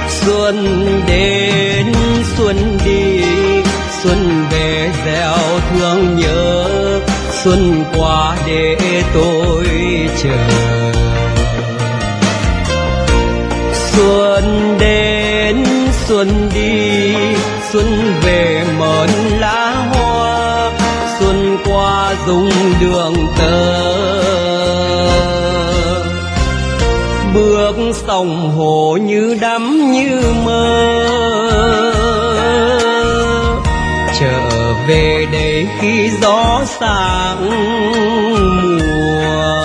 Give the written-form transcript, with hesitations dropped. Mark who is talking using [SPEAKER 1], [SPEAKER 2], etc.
[SPEAKER 1] Xuân đến xuân đi, xuân về gieo thương nhớ, xuân qua để tôi chờ. Xuân đến xuân đi, xuân về mơn lá hoa, xuân qua dung đường tơ. Bước sông hồ như đắm như mơ, trở về đây khi gió sang mùa.